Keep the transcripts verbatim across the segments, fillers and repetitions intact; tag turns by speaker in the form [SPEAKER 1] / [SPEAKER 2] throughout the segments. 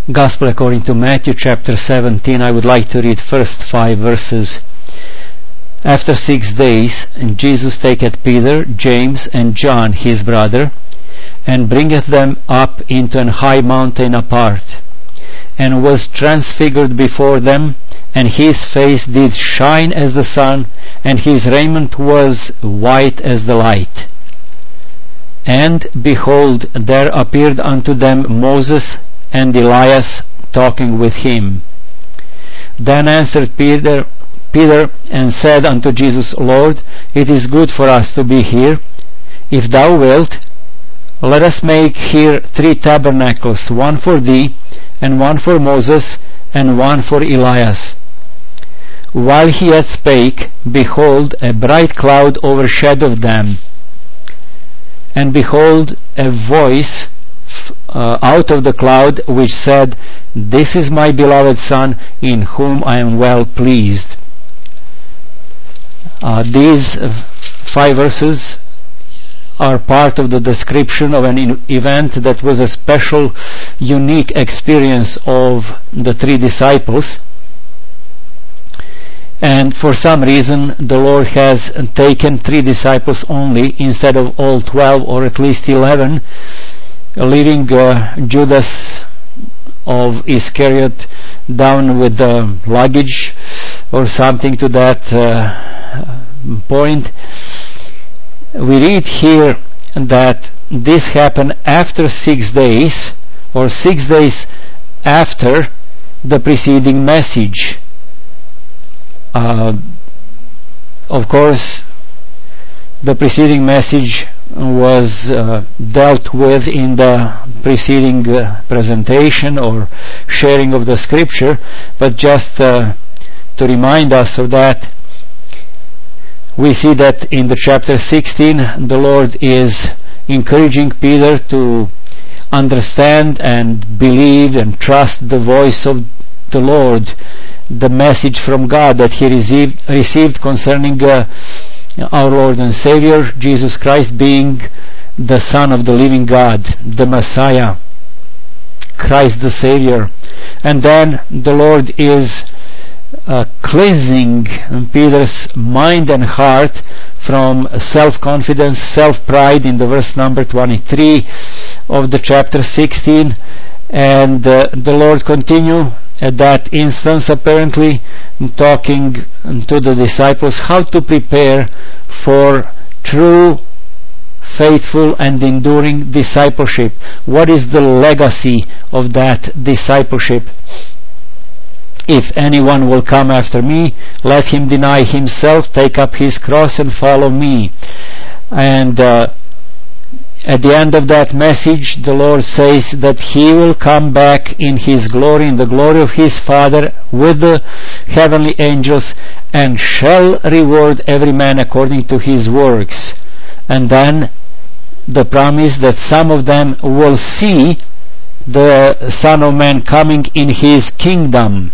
[SPEAKER 1] Gospel according to Matthew chapter seventeen. I would like to read first five verses. After six days, Jesus taketh Peter, James, and John his brother, and bringeth them up into an high mountain apart, and was transfigured before them, and his face did shine as the sun, and his raiment was white as the light. And behold, there appeared unto them Moses and Elias talking with him. Then answered Peter, Peter and said unto Jesus, Lord, it is good for us to be here. If thou wilt, let us make here three tabernacles, one for thee, and one for Moses, and one for Elias. While he yet spake, behold, a bright cloud overshadowed them. And behold, a voice uh, out of the cloud which said, This is my beloved Son, in whom I am well pleased. Uh, these uh, five verses are part of the description of an in- event that was a special, unique experience of the three disciples. And for some reason, the Lord has taken three disciples only instead of all twelve, or at least eleven, leaving uh, Judas of Iscariot down with the luggage or something to that uh, point. We read here that this happened after six days, or six days after the preceding message. Uh, of course, the preceding message was uh, dealt with in the preceding uh, presentation or sharing of the scripture, but just uh, to remind us of that, we see that in the chapter sixteen, the Lord is encouraging Peter to understand and believe and trust the voice of the Lord, the message from God that he received, received concerning uh, our Lord and Savior, Jesus Christ, being the Son of the living God, the Messiah, Christ the Savior. And then the Lord is uh, cleansing Peter's mind and heart from self-confidence, self-pride in the verse number twenty-three of the chapter sixteen. And uh, the Lord continue at that instance, apparently talking to the disciples how to prepare for true, faithful, and enduring discipleship. What is the legacy of that discipleship? If anyone will come after me, let him deny himself, take up his cross, and follow me. And uh, at the end of that message, the Lord says that He will come back in His glory, in the glory of His Father, with the heavenly angels, and shall reward every man according to his works. And then the promise that some of them will see the Son of Man coming in His kingdom.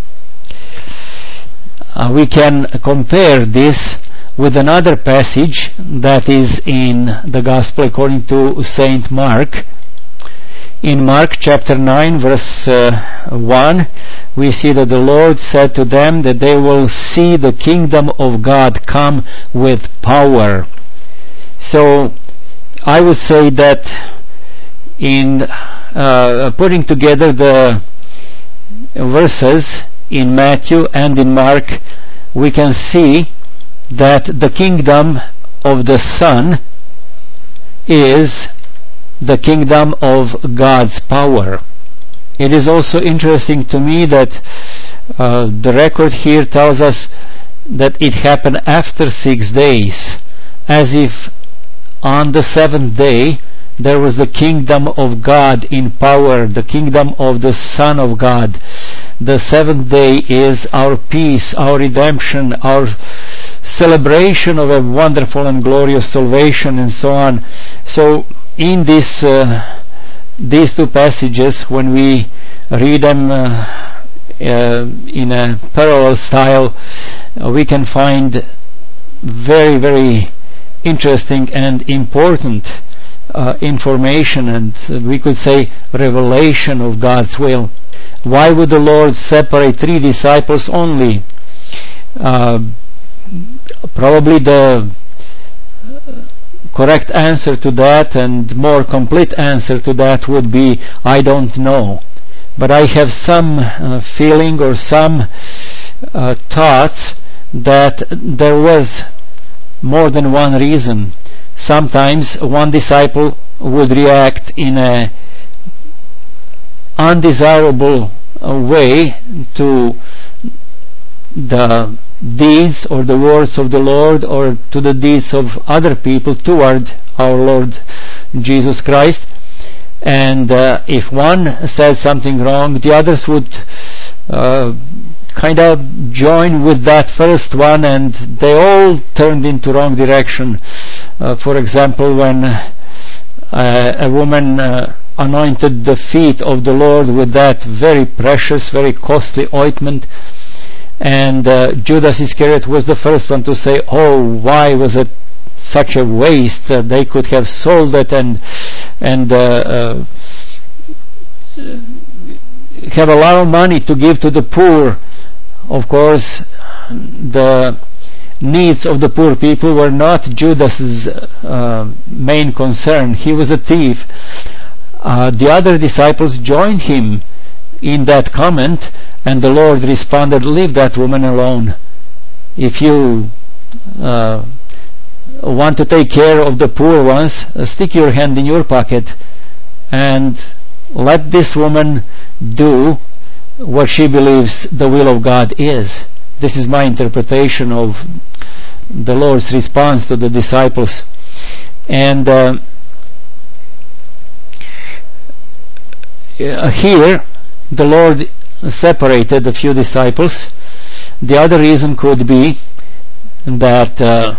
[SPEAKER 1] Uh, we can compare this with another passage that is in the Gospel according to Saint Mark. In Mark chapter nine verse uh, one, we see that the Lord said to them that they will see the kingdom of God come with power. So I would say that in uh, putting together the verses in Matthew and in Mark, we can see that the kingdom of the Son is the kingdom of God's power. It is also interesting to me that uh, the record here tells us that it happened after six days, as if on the seventh day there was the kingdom of God in power, the kingdom of the Son of God. The seventh day is our peace, our redemption, our celebration of a wonderful and glorious salvation, and so on. So in this uh, these two passages, when we read them uh, uh, in a parallel style, uh, we can find very, very interesting and important uh, information, and uh, we could say revelation of God's will. Why would the Lord separate three disciples only? Uh, probably the correct answer to that and more complete answer to that would be, I don't know. But I have some uh, feeling or some uh, thoughts that there was more than one reason. Sometimes one disciple would react in a undesirable uh, way to the deeds or the words of the Lord or to the deeds of other people toward our Lord Jesus Christ. And uh, if one said something wrong, the others would uh, kind of join with that first one, and they all turned into wrong direction. Uh, for example, when uh, a woman uh, anointed the feet of the Lord with that very precious, very costly ointment, and uh, Judas Iscariot was the first one to say, oh, why was it such a waste? Uh, they could have sold it and and uh, uh, have a lot of money to give to the poor. Of course, the needs of the poor people were not Judas's uh, main concern. He was a thief. Uh, the other disciples joined him in that comment, and the Lord responded, leave that woman alone. If you uh, want to take care of the poor ones, uh, stick your hand in your pocket and let this woman do what she believes the will of God is. This is my interpretation of the Lord's response to the disciples. And uh, here the Lord separated a few disciples. The other reason could be that uh,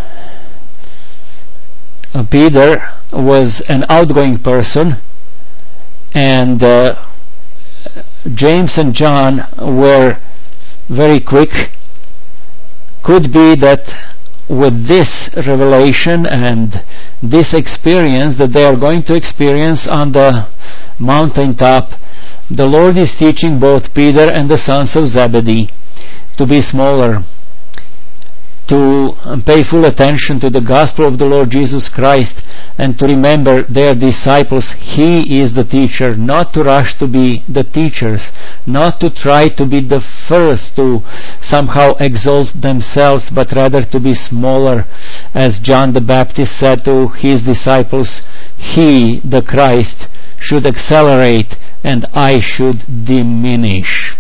[SPEAKER 1] Peter was an outgoing person, and uh, James and John were very quick. Could be that with this revelation and this experience that they are going to experience on the mountaintop, the Lord is teaching both Peter and the sons of Zebedee to be smaller, to pay full attention to the gospel of the Lord Jesus Christ, and to remember their disciples. He is the teacher, not to rush to be the teachers, not to try to be the first to somehow exalt themselves, but rather to be smaller. As John the Baptist said to his disciples, he, the Christ, should accelerate and I should diminish.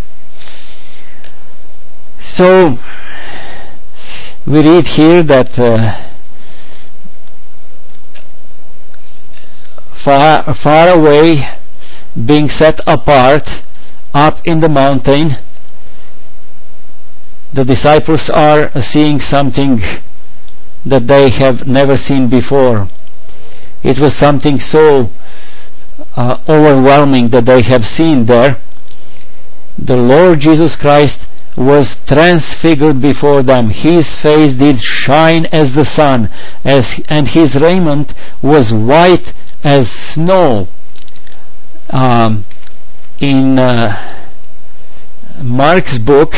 [SPEAKER 1] So we read here that uh, far, far away, being set apart, up in the mountain, the disciples are seeing something that they have never seen before. It was something so uh, overwhelming that they have seen there. The Lord Jesus Christ was transfigured before them. His face did shine as the sun, as and his raiment was white as snow. Um, in uh, Mark's book,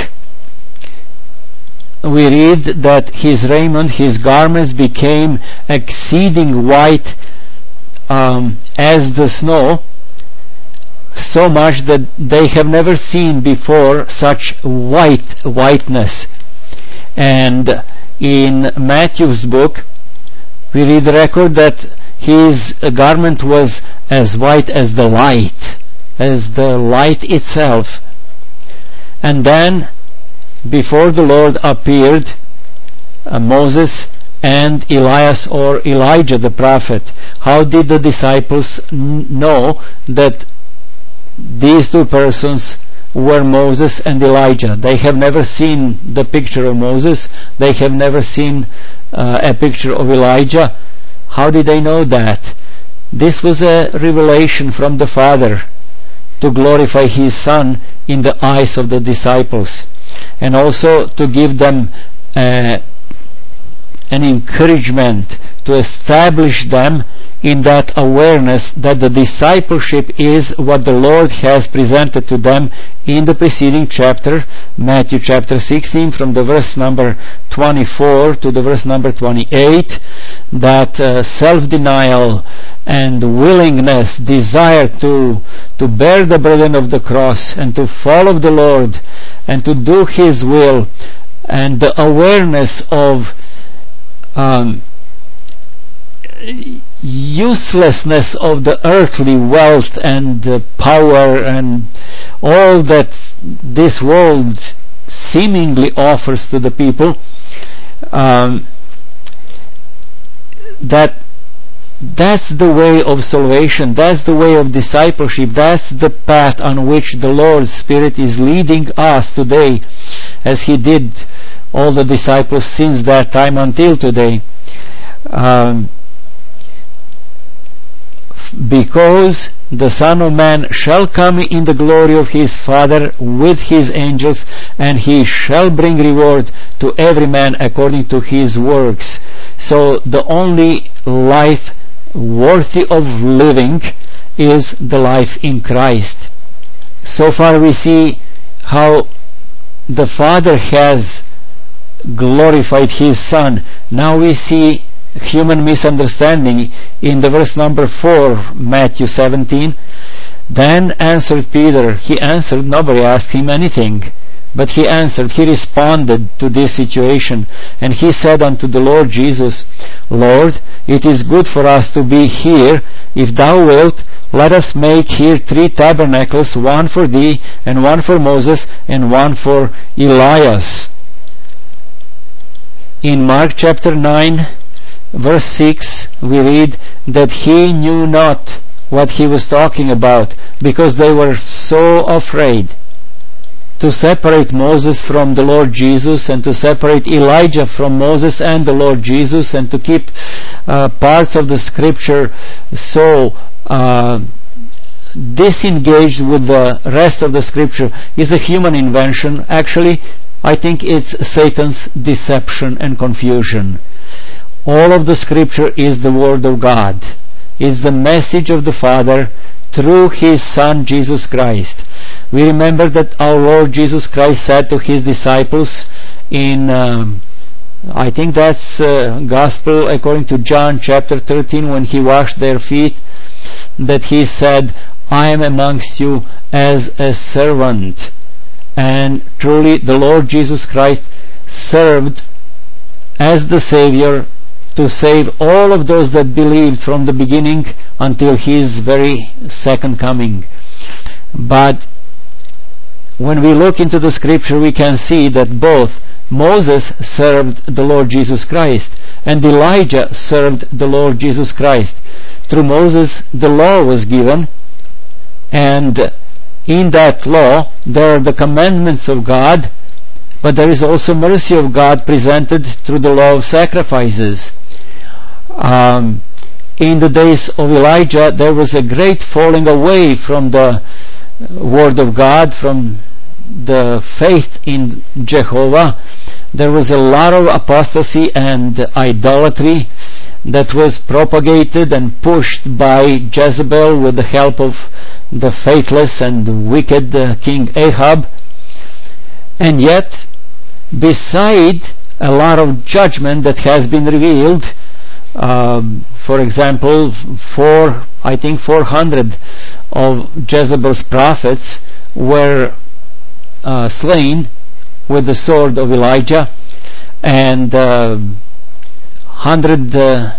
[SPEAKER 1] we read that his raiment, his garments became exceeding white um, as the snow, so much that they have never seen before such white whiteness. And in Matthew's book, we read the record that his garment was as white as the light, as the light itself. And then, before the Lord appeared, uh, Moses and Elias or Elijah the prophet. How did the disciples n- know that these two persons were Moses and Elijah? They have never seen the picture of Moses. They have never seen uh, a picture of Elijah. How did they know that? This was a revelation from the Father to glorify His Son in the eyes of the disciples, and also to give them uh, an encouragement, to establish them in that awareness that the discipleship is what the Lord has presented to them in the preceding chapter, Matthew chapter sixteen, from the verse number twenty-four to the verse number twenty-eight, that uh, self-denial and willingness, desire to to bear the burden of the cross and to follow the Lord and to do His will, and the awareness of um, uselessness of the earthly wealth and uh, power and all that this world seemingly offers to the people, um, that that's the way of salvation, that's the way of discipleship, that's the path on which the Lord's Spirit is leading us today, as He did all the disciples since that time until today. Um, because the Son of Man shall come in the glory of His Father with His angels, and He shall bring reward to every man according to his works. So the only life worthy of living is the life in Christ. So far we see how the Father has glorified His Son. Now we see human misunderstanding in the verse number four, Matthew seventeen. Then answered Peter. He answered, nobody asked him anything, but he answered, he responded to this situation, and he said unto the Lord Jesus, Lord, it is good for us to be here. If thou wilt, let us make here three tabernacles, one for thee, and one for Moses, and one for Elias. In Mark chapter nine, verse six, we read that he knew not what he was talking about, because they were so afraid to separate Moses from the Lord Jesus, and to separate Elijah from Moses and the Lord Jesus, and to keep uh, parts of the scripture so uh, disengaged with the rest of the scripture. Is a human invention. Actually, I think it's Satan's deception and confusion. All of the scripture is the Word of God, is the message of the Father through His Son Jesus Christ. We remember that our Lord Jesus Christ said to His disciples in, um, I think that's uh, Gospel according to John chapter thirteen, when He washed their feet, that He said, I am amongst you as a servant. And truly the Lord Jesus Christ served as the Savior to save all of those that believed from the beginning until His very second coming. But when we look into the scripture, we can see that both Moses served the Lord Jesus Christ and Elijah served the Lord Jesus Christ. Through Moses the law was given, and in that law there are the commandments of God, but there is also mercy of God presented through the law of sacrifices. Um, in the days of Elijah, there was a great falling away from the Word of God, from the faith in Jehovah. There was a lot of apostasy and idolatry that was propagated and pushed by Jezebel with the help of the faithless and wicked uh, King Ahab. And yet, beside a lot of judgment that has been revealed, Um, for example, four, I think four hundred of Jezebel's prophets were uh, slain with the sword of Elijah, and uh, hundred uh,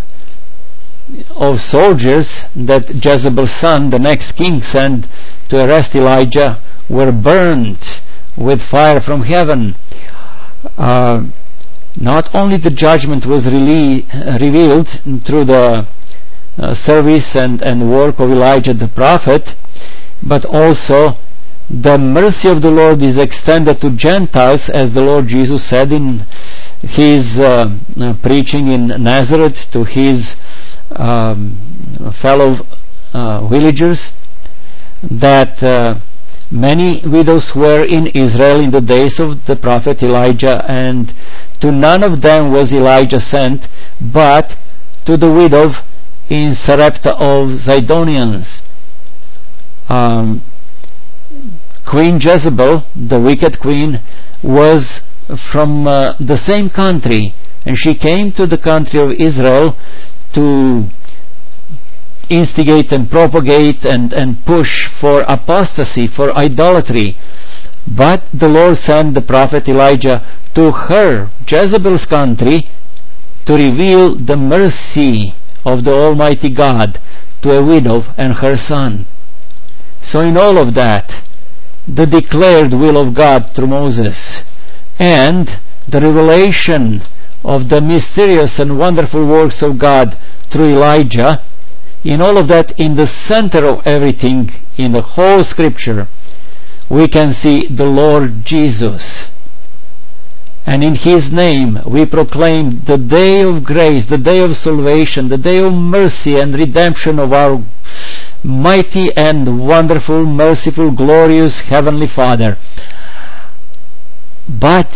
[SPEAKER 1] of soldiers that Jezebel's son, the next king, sent to arrest Elijah were burned with fire from heaven. Uh, Not only the judgment was really uh, revealed through the uh, service and, and work of Elijah the prophet, but also the mercy of the Lord is extended to Gentiles, as the Lord Jesus said in His uh, uh, preaching in Nazareth to His um, fellow uh, villagers, that uh, many widows were in Israel in the days of the prophet Elijah, and to none of them was Elijah sent, but to the widow in Sarepta of Zidonians. Um, Queen Jezebel, the wicked queen, was from uh, the same country, and she came to the country of Israel to instigate and propagate and, and push for apostasy, for idolatry. But the Lord sent the prophet Elijah to her, Jezebel's country, to reveal the mercy of the Almighty God to a widow and her son. So in all of that, the declared will of God through Moses and the revelation of the mysterious and wonderful works of God through Elijah, in all of that, in the center of everything, in the whole Scripture, we can see the Lord Jesus. And in His name we proclaim the day of grace, the day of salvation, the day of mercy and redemption of our mighty and wonderful, merciful, glorious Heavenly Father. But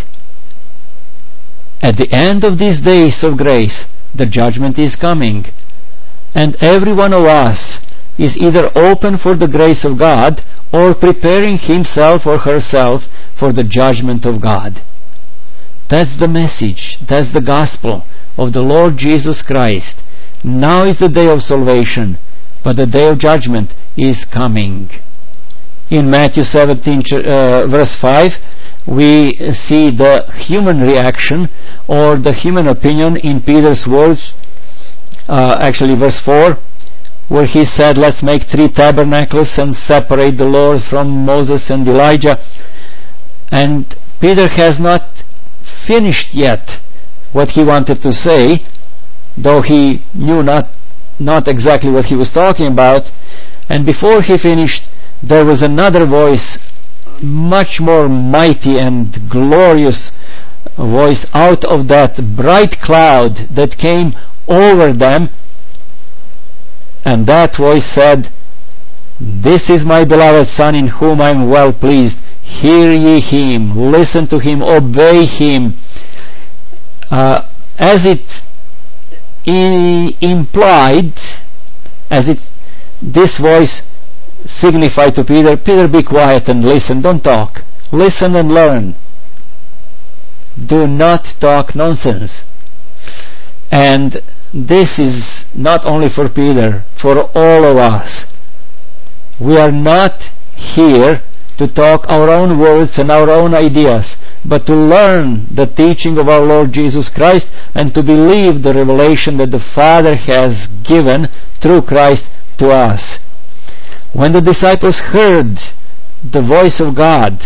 [SPEAKER 1] at the end of these days of grace, the judgment is coming. And every one of us is either open for the grace of God or preparing himself or herself for the judgment of God. That's the message, that's the gospel of the Lord Jesus Christ. Now is the day of salvation, but the day of judgment is coming. In Matthew seventeen, uh, verse five, we see the human reaction or the human opinion in Peter's words, uh, actually verse four, where he said, let's make three tabernacles and separate the Lord from Moses and Elijah. And Peter has not finished yet what he wanted to say, though he knew not not exactly what he was talking about. And before he finished, there was another voice, much more mighty and glorious voice, out of that bright cloud that came over them, and that voice said, this is my beloved Son, in whom I am well pleased. Hear ye him, listen to him, obey him. Uh, as it I- implied, as it this voice signified to Peter, Peter, be quiet and listen, don't talk. Listen and learn. Do not talk nonsense. And this is not only for Peter, for all of us. We are not here to talk our own words and our own ideas, but to learn the teaching of our Lord Jesus Christ and to believe the revelation that the Father has given through Christ to us. When the disciples heard the voice of God,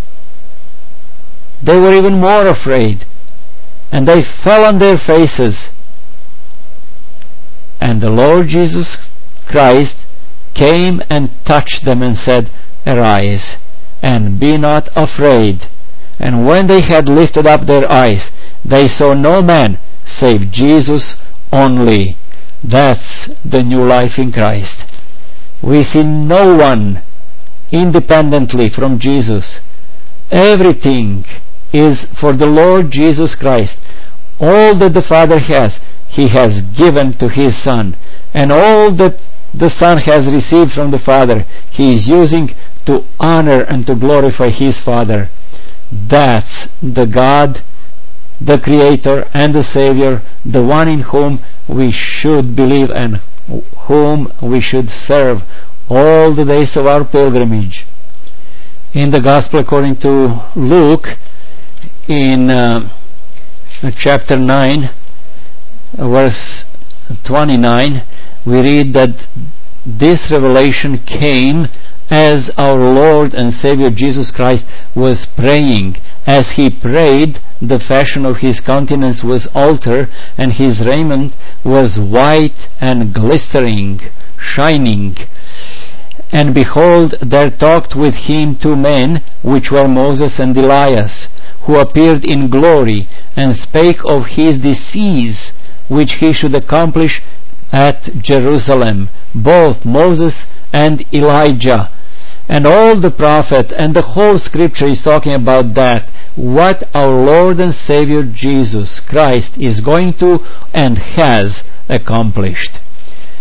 [SPEAKER 1] they were even more afraid, and they fell on their faces. And the Lord Jesus Christ came and touched them and said, arise, and be not afraid. And when they had lifted up their eyes, they saw no man save Jesus only. That's the new life in Christ. We see no one independently from Jesus. Everything is for the Lord Jesus Christ. All that the Father has, He has given to His Son. And all that the Son has received from the Father, He is using to honor and to glorify His Father. That's the God, the Creator and the Savior, the one in whom we should believe and whom we should serve all the days of our pilgrimage. In the Gospel according to Luke, in uh, chapter nine, verse twenty-nine, we read that this revelation came as our Lord and Savior Jesus Christ was praying. As He prayed, the fashion of His countenance was altered, and His raiment was white and glistering, shining. And behold, there talked with Him two men, which were Moses and Elias, who appeared in glory, and spake of His decease, which He should accomplish at Jerusalem, both Moses and Elijah. And all the prophet and the whole Scripture is talking about that, what our Lord and Savior Jesus Christ is going to and has accomplished.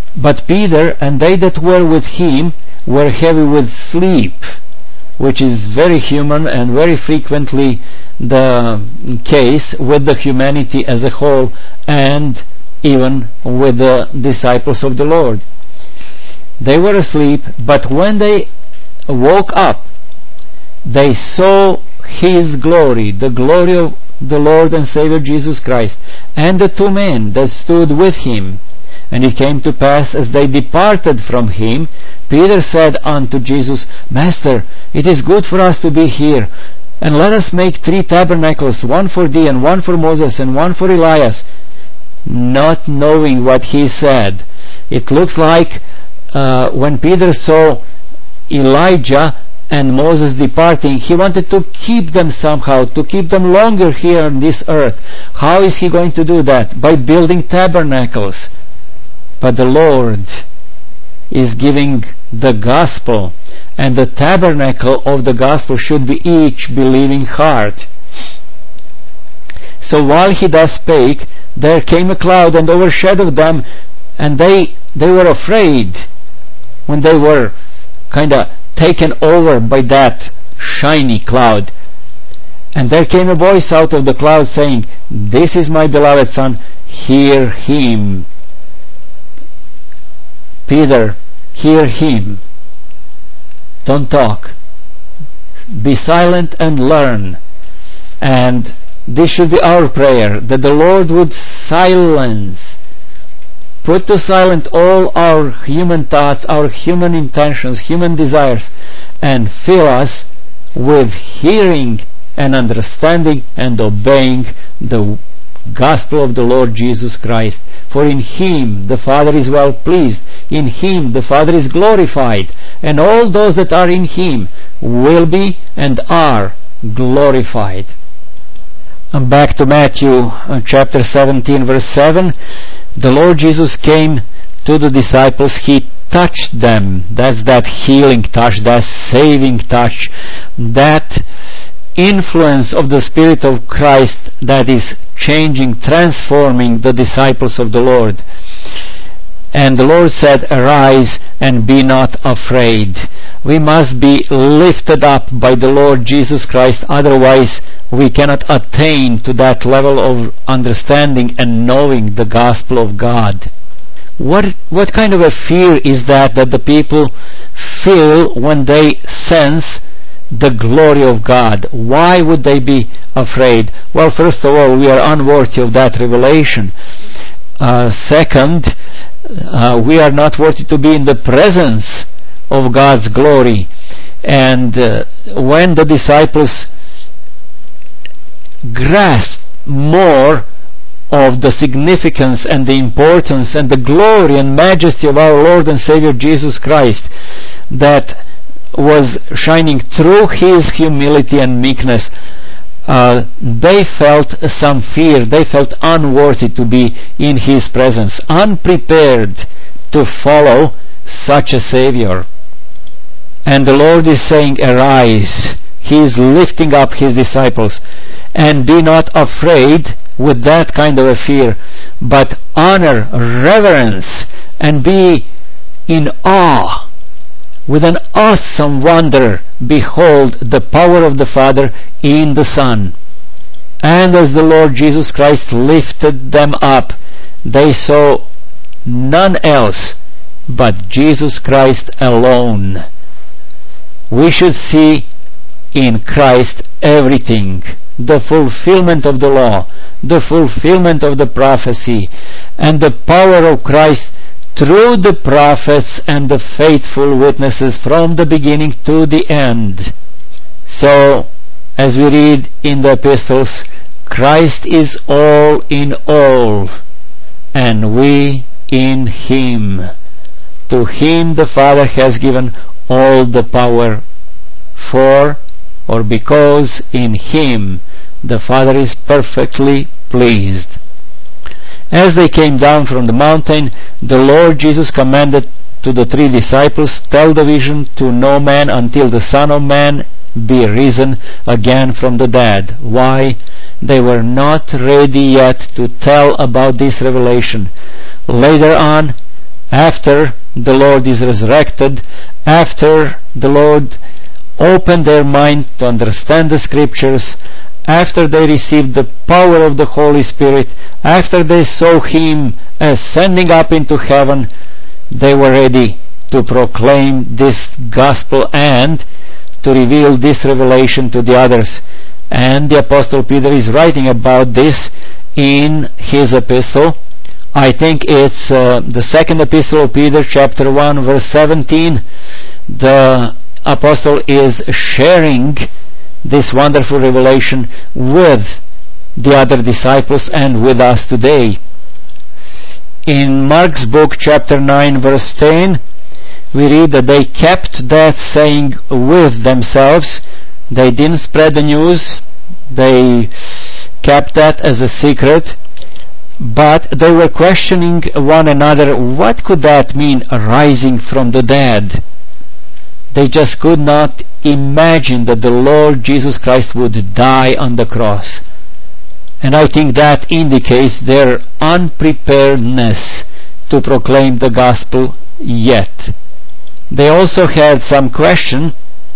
[SPEAKER 1] But Peter and they that were with him were heavy with sleep, which is very human and very frequently the case with the humanity as a whole, and even with the disciples of the Lord. They were asleep, but when they woke up, they saw His glory, the glory of the Lord and Savior Jesus Christ, and the two men that stood with Him. And it came to pass, as they departed from Him, Peter said unto Jesus, Master, it is good for us to be here, and let us make three tabernacles, one for Thee, and one for Moses, and one for Elias. Not knowing what he said. It looks like uh, when Peter saw Elijah and Moses departing, he wanted to keep them somehow, to keep them longer here on this earth. How is he going to do that? By building tabernacles. But the Lord is giving the gospel, and the tabernacle of the gospel should be each believing heart. So while he thus spake, there came a cloud and overshadowed them, and they they were afraid when they were kind of taken over by that shiny cloud. And there came a voice out of the cloud saying, This is my beloved Son, hear Him. Peter, hear Him. Don't talk. Be silent and learn. And this should be our prayer, that the Lord would silence, put to silence all our human thoughts, our human intentions, human desires, and fill us with hearing and understanding and obeying the gospel of the Lord Jesus Christ. For in Him the Father is well pleased, in Him the Father is glorified, and all those that are in Him will be and are glorified. And back to Matthew uh, chapter seventeen verse seven, the Lord Jesus came to the disciples, He touched them. That's that healing touch, that saving touch, that influence of the Spirit of Christ that is changing, transforming the disciples of the Lord. And the Lord said, Arise and be not afraid. We must be lifted up by the Lord Jesus Christ, otherwise we cannot attain to that level of understanding and knowing the gospel of God. What what kind of a fear is that that the people feel when they sense the glory of God? Why would they be afraid? Well, first of all, we are unworthy of that revelation. Uh, second, uh, we are not worthy to be in the presence of God's glory. And uh, when the disciples grasp more of the significance and the importance and the glory and majesty of our Lord and Savior Jesus Christ that was shining through His humility and meekness, uh, they felt some fear. They felt unworthy to be in His presence, unprepared to follow such a Savior. And the Lord is saying, Arise. He is lifting up His disciples. And be not afraid with that kind of a fear, but honor, reverence, and be in awe. With an awesome wonder, behold the power of the Father in the Son. And as the Lord Jesus Christ lifted them up, they saw none else but Jesus Christ alone. We should see in Christ everything, the fulfillment of the law, the fulfillment of the prophecy, and the power of Christ through the prophets and the faithful witnesses from the beginning to the end. So, as we read in the epistles, Christ is all in all, and we in Him. To Him the Father has given all the power, for or because in Him the Father is perfectly pleased. As they came down from the mountain, the Lord Jesus commanded to the three disciples, Tell the vision to no man until the Son of Man be risen again from the dead. Why? They were not ready yet to tell about this revelation. Later on, after the Lord is resurrected, after the Lord opened their mind to understand the Scriptures, after they received the power of the Holy Spirit, after they saw Him ascending up into heaven, they were ready to proclaim this gospel and to reveal this revelation to the others. And the Apostle Peter is writing about this in his epistle. I think it's uh, the second epistle of Peter, chapter one, verse seventeen. The Apostle is sharing this wonderful revelation with the other disciples and with us today. In Mark's book, chapter nine, verse ten, we read that they kept that saying with themselves. They didn't spread the news. They kept that as a secret. But they were questioning one another, what could that mean, rising from the dead? They just could not imagine that the Lord Jesus Christ would die on the cross. And I think that indicates their unpreparedness to proclaim the gospel yet. They also had some question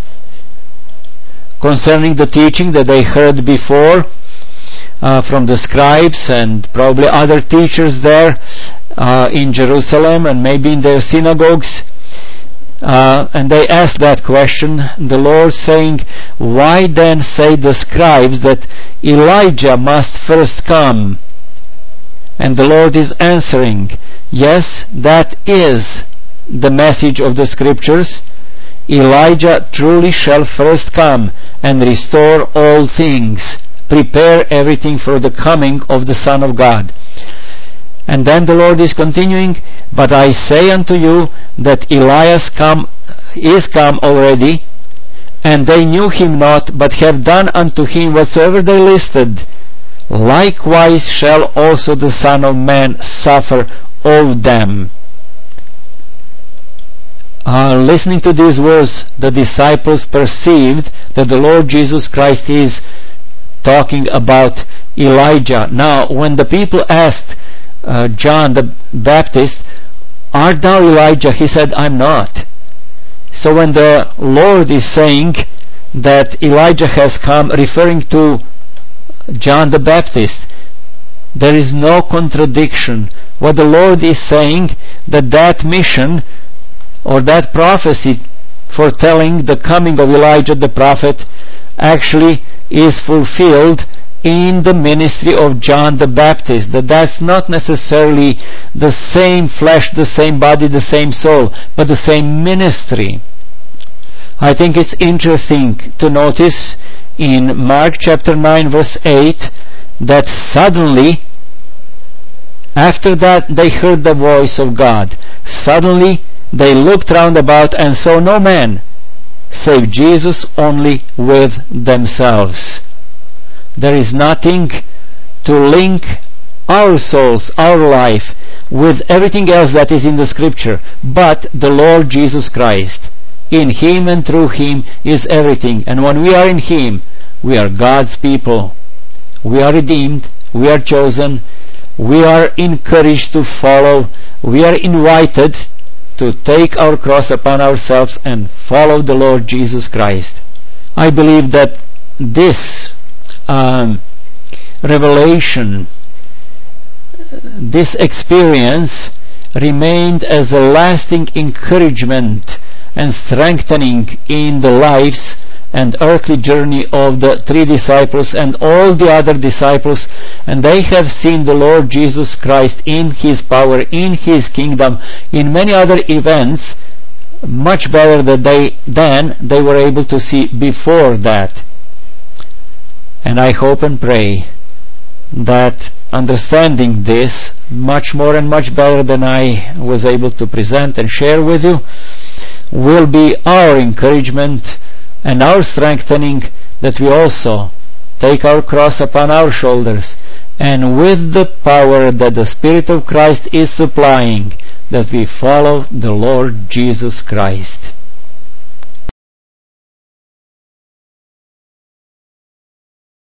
[SPEAKER 1] concerning the teaching that they heard before uh, from the scribes and probably other teachers there uh, in Jerusalem and maybe in their synagogues. Uh, and they asked that question, the Lord saying, why then say the scribes that Elijah must first come? And the Lord is answering, yes, that is the message of the Scriptures. Elijah truly shall first come and restore all things, prepare everything for the coming of the Son of God. And then the Lord is continuing, but I say unto you that Elias come, is come already, and they knew him not, but have done unto him whatsoever they listed. Likewise shall also the Son of Man suffer of them. Uh, listening to these words, the disciples perceived that the Lord Jesus Christ is talking about Elijah. Now, when the people asked uh, John the Baptist, art thou Elijah? He said, I'm not. So when the Lord is saying that Elijah has come, referring to John the Baptist, there is no contradiction. What the Lord is saying, that that mission or that prophecy foretelling the coming of Elijah the prophet actually is fulfilled in the ministry of John the Baptist. That that's not necessarily the same flesh, the same body, the same soul, but the same ministry. I think it's interesting to notice in Mark chapter nine verse eight that suddenly, after that they heard the voice of God. Suddenly they looked round about and saw no man save Jesus only with themselves. There is nothing to link our souls, our life, with everything else that is in the Scripture but the Lord Jesus Christ. In Him and through Him is everything. And when we are in Him, we are God's people. We are redeemed. We are chosen. We are encouraged to follow. We are invited to take our cross upon ourselves and follow the Lord Jesus Christ. I believe that this um, revelation, this experience remained as a lasting encouragement and strengthening in the lives and earthly journey of the three disciples and all the other disciples, and they have seen the Lord Jesus Christ in His power, in His kingdom, in many other events, much better than they, than they were able to see before that. And I hope and pray that understanding this much more and much better than I was able to present and share with you will be our encouragement and our strengthening, that we also take our cross upon our shoulders, and with the power that the Spirit of Christ is supplying, that we follow the Lord Jesus Christ.